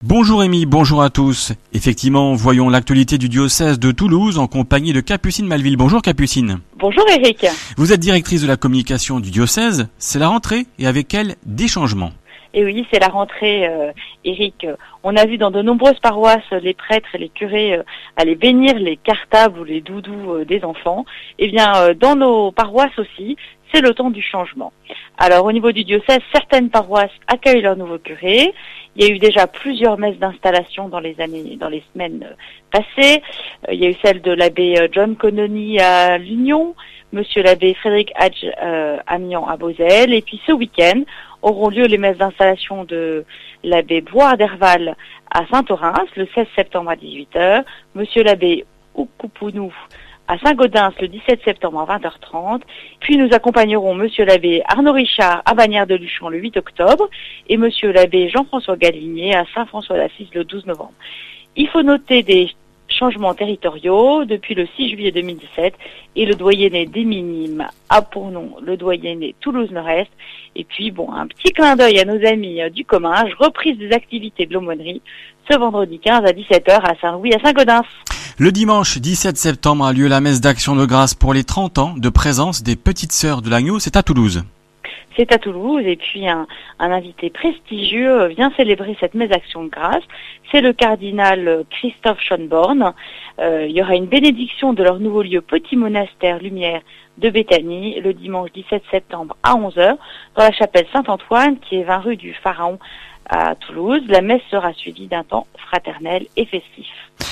Bonjour Rémi, bonjour à tous. Effectivement, voyons l'actualité du diocèse de Toulouse en compagnie de Capucine Malville. Bonjour Capucine. Bonjour Eric. Vous êtes directrice de la communication du diocèse. C'est la rentrée et avec elle, des changements. Et oui, c'est la rentrée, Eric. On a vu dans de nombreuses paroisses les prêtres et les curés aller bénir les cartables ou les doudous des enfants. Eh bien, dans nos paroisses aussi, c'est le temps du changement. Alors, au niveau du diocèse, certaines paroisses accueillent leurs nouveaux curés. Il y a eu déjà plusieurs messes d'installation dans les semaines passées. Il y a eu celle de l'abbé John Connolly à l'Union, monsieur l'abbé Frédéric Hadj Amiens à Beauzelle. Et puis ce week-end auront lieu les messes d'installation de l'abbé Boire d'Herval à Saint-Orens, le 16 septembre à 18h, monsieur l'abbé Oukouponou à Saint-Gaudens le 17 septembre à 20h30. Puis nous accompagnerons monsieur l'abbé Arnaud Richard à Bagnères-de-Luchon le 8 octobre et monsieur l'abbé Jean-François Galinier à Saint-François-d'Assise le 12 novembre. Il faut noter des changements territoriaux depuis le 6 juillet 2017 et le doyenné des Minimes a pour nom le doyenné Toulouse-Nord-Est. Et puis un petit clin d'œil à nos amis du Comminges, reprise des activités de l'aumônerie ce vendredi 15 à 17h à Saint-Louis à Saint-Gaudens. Le dimanche 17 septembre a lieu la messe d'action de grâce pour les 30 ans de présence des Petites Sœurs de l'Agneau. C'est à Toulouse. C'est à Toulouse et puis un invité prestigieux vient célébrer cette messe d'action de grâce. C'est le cardinal Christophe Schönborn. Il y aura une bénédiction de leur nouveau lieu Petit Monastère Lumière de Béthanie le dimanche 17 septembre à 11h dans la chapelle Saint-Antoine qui est 20 rue du Pharaon à Toulouse. La messe sera suivie d'un temps fraternel et festif.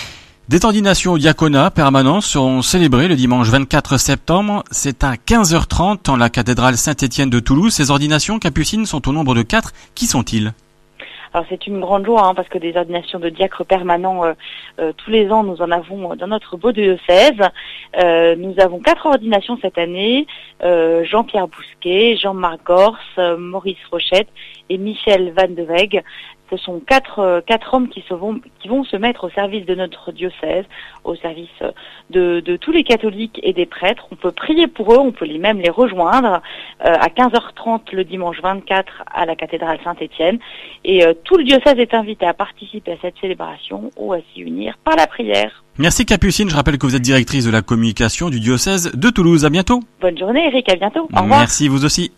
Des ordinations au diaconat permanent seront célébrées le dimanche 24 septembre. C'est à 15h30 dans la cathédrale Saint-Étienne de Toulouse. Ces ordinations, Capucine, sont au nombre de 4. Qui sont-ils ? Alors c'est une grande joie parce que des ordinations de diacres permanents, tous les ans, nous en avons dans notre beau diocèse. Nous avons 4 ordinations cette année. Jean-Pierre Bousquet, Jean-Marc Gors, Maurice Rochette et Michel Van de Weg. Ce sont quatre hommes qui vont se mettre au service de notre diocèse, au service de tous les catholiques et des prêtres. On peut prier pour eux, on peut même les rejoindre à 15h30 le dimanche 24 à la cathédrale Saint-Étienne. Et tout le diocèse est invité à participer à cette célébration ou à s'y unir par la prière. Merci Capucine, je rappelle que vous êtes directrice de la communication du diocèse de Toulouse. À bientôt. Bonne journée Eric, à bientôt. Au revoir. Merci vous aussi.